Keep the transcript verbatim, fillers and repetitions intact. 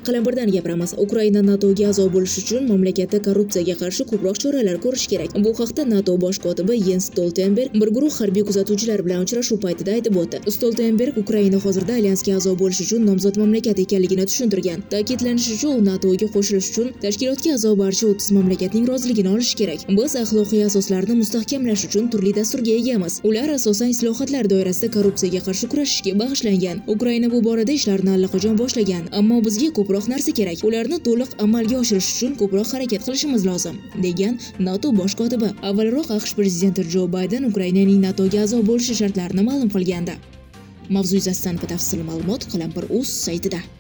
Qalampirdan gapiramiz. Ukraina NATOga a'zo bo'lish uchun mamlakatda korrupsiyaga qarshi ko'proq choralar ko'rish kerak. Bu haqda NATO bosh kotibi Jens Stoltenberg bir guruh harbiy kuzatuvchilar bilan uchrashuv paytida aytib o'tdi. Stoltenberg Ukraina hozirda alyansga a'zo bo'lish uchun nomzod mamlakat ekanligini tushuntirgan. Ta'kidlanishicha, u NATOga qo'shilish uchun tashkilotga a'zo barcha o'ttiz mamlakatning roziligini olishi kerak. Biz axloqiy asoslarni mustahkamlash uchun turli dasturga egamiz. Ular asosan islohotlar doirasida korrupsiyaga qarshi kurashishga bag'ishlangan. Ukraina bu borada ishlarni allaqachon boshlagan, ammo bizga ko'proq narsa kerak. Ularni to'liq amalga oshirish uchun ko'proq harakat qilishimiz lozim, degan NATO bosh kotibi. Avvalroq AQSh prezidenti Jo Bayden Ukrainaning NATOga a'zo bo'lishi shartlarini ma'lum qilgandi. Mavzu yuzasidan batafsil ma'lumot Qalampir.uz saytida.